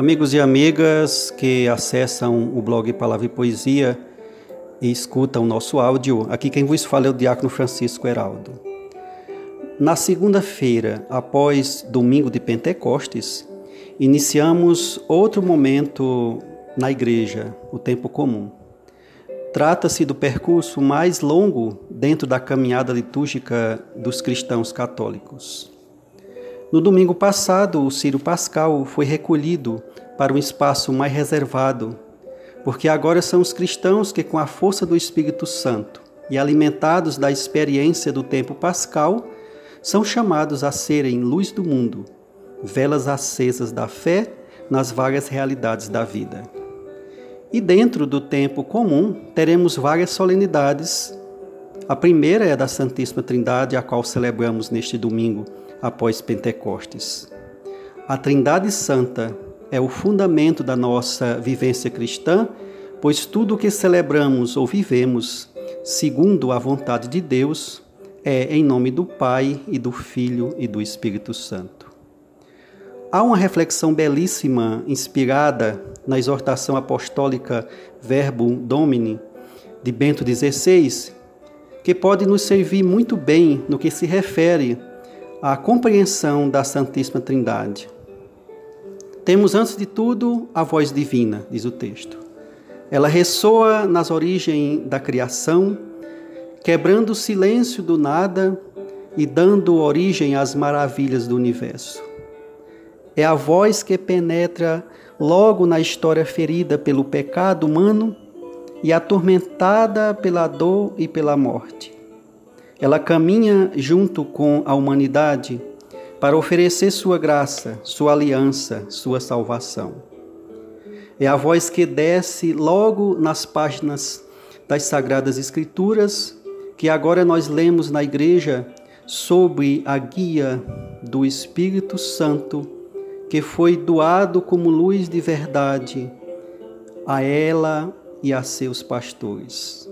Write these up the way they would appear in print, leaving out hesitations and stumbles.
Amigos e amigas que acessam o blog Palavra e Poesia e escutam o nosso áudio, aqui quem vos fala é o Diácono Francisco Heraldo. Na segunda-feira, após domingo de Pentecostes, iniciamos outro momento na igreja, o tempo comum. Trata-se do percurso mais longo dentro da caminhada litúrgica dos cristãos católicos. No domingo passado, o Círio Pascal foi recolhido para um espaço mais reservado, porque agora são os cristãos que, com a força do Espírito Santo e alimentados da experiência do tempo pascal, são chamados a serem luz do mundo, velas acesas da fé nas várias realidades da vida. E dentro do tempo comum, teremos várias solenidades. A primeira é a da Santíssima Trindade, a qual celebramos neste domingo, após Pentecostes. A Trindade Santa é o fundamento da nossa vivência cristã, pois tudo o que celebramos ou vivemos, segundo a vontade de Deus, é em nome do Pai e do Filho e do Espírito Santo. Há uma reflexão belíssima, inspirada na exortação apostólica Verbum Domini, de Bento XVI, que pode nos servir muito bem no que se refere à compreensão da Santíssima Trindade. Temos, antes de tudo, a voz divina, diz o texto. Ela ressoa nas origens da criação, quebrando o silêncio do nada e dando origem às maravilhas do universo. É a voz que penetra logo na história ferida pelo pecado humano e atormentada pela dor e pela morte. Ela caminha junto com a humanidade para oferecer sua graça, sua aliança, sua salvação. É a voz que desce logo nas páginas das Sagradas Escrituras, que agora nós lemos na igreja sob a guia do Espírito Santo, que foi doado como luz de verdade a ela e a seus pastores.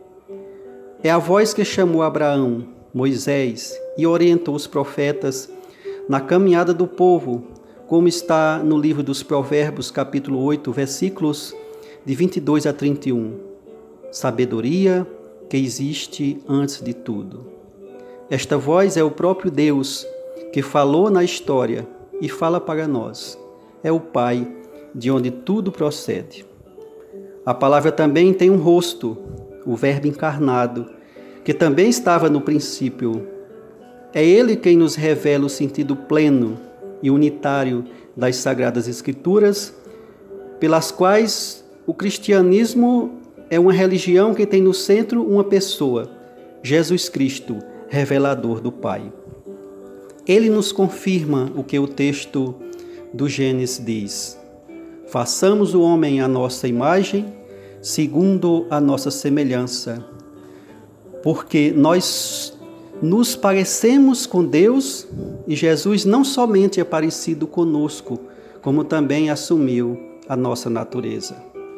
É a voz que chamou Abraão, Moisés e orientou os profetas na caminhada do povo, como está no livro dos Provérbios, capítulo 8, versículos de 22 a 31. Sabedoria que existe antes de tudo. Esta voz é o próprio Deus que falou na história e fala para nós. É o Pai, de onde tudo procede. A palavra também tem um rosto, o Verbo encarnado, que também estava no princípio. É Ele quem nos revela o sentido pleno e unitário das Sagradas Escrituras, pelas quais o cristianismo é uma religião que tem no centro uma pessoa, Jesus Cristo, revelador do Pai. Ele nos confirma o que o texto do Gênesis diz: façamos o homem à nossa imagem, segundo a nossa semelhança, porque nós nos parecemos com Deus e Jesus não somente é parecido conosco, como também assumiu a nossa natureza.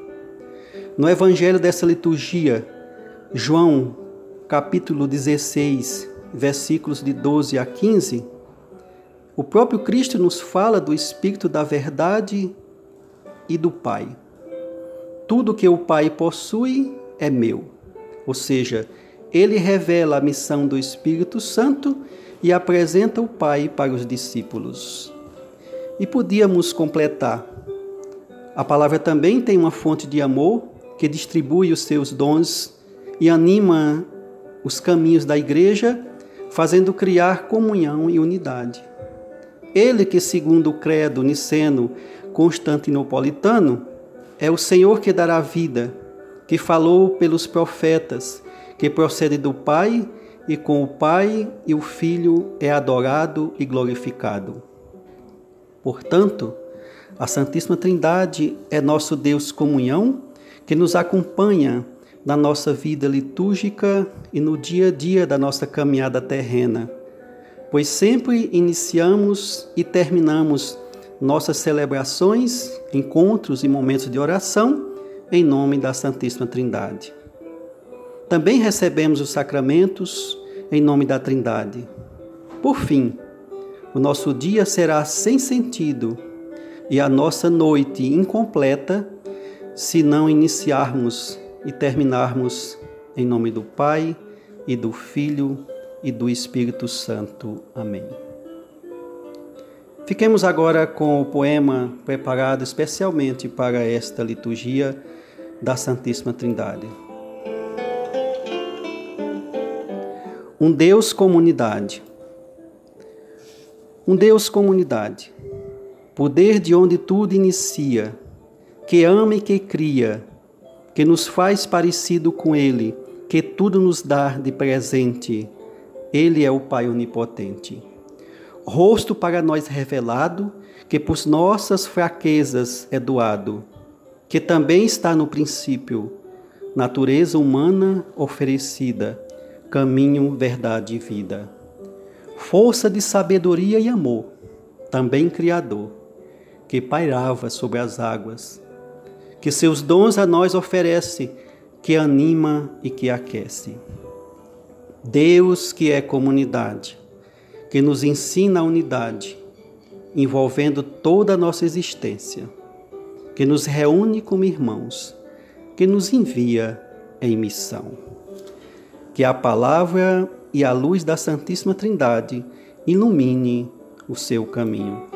No Evangelho dessa liturgia, João, capítulo 16, versículos de 12 a 15, o próprio Cristo nos fala do Espírito da verdade e do Pai. Tudo que o Pai possui é meu. Ou seja, ele revela a missão do Espírito Santo e apresenta o Pai para os discípulos. E podíamos completar. A palavra também tem uma fonte de amor que distribui os seus dons e anima os caminhos da igreja, fazendo criar comunhão e unidade. Ele que, segundo o credo niceno constantinopolitano, é o Senhor que dará vida, que falou pelos profetas, que procede do Pai, e com o Pai e o Filho é adorado e glorificado. Portanto, a Santíssima Trindade é nosso Deus comunhão, que nos acompanha na nossa vida litúrgica e no dia a dia da nossa caminhada terrena, pois sempre iniciamos e terminamos nossas celebrações, encontros e momentos de oração em nome da Santíssima Trindade. Também recebemos os sacramentos em nome da Trindade. Por fim, o nosso dia será sem sentido e a nossa noite incompleta se não iniciarmos e terminarmos em nome do Pai e do Filho e do Espírito Santo. Amém. Fiquemos agora com o poema preparado especialmente para esta liturgia da Santíssima Trindade. Um Deus comunidade. Um Deus comunidade, poder de onde tudo inicia, que ama e que cria, que nos faz parecido com Ele, que tudo nos dá de presente. Ele é o Pai onipotente. Rosto para nós revelado, que por nossas fraquezas é doado, que também está no princípio, natureza humana oferecida, caminho, verdade e vida. Força de sabedoria e amor, também Criador, que pairava sobre as águas, que seus dons a nós oferece, que anima e que aquece. Deus que é comunidade, que nos ensina a unidade, envolvendo toda a nossa existência, que nos reúne como irmãos, que nos envia em missão. Que a palavra e a luz da Santíssima Trindade ilumine o seu caminho.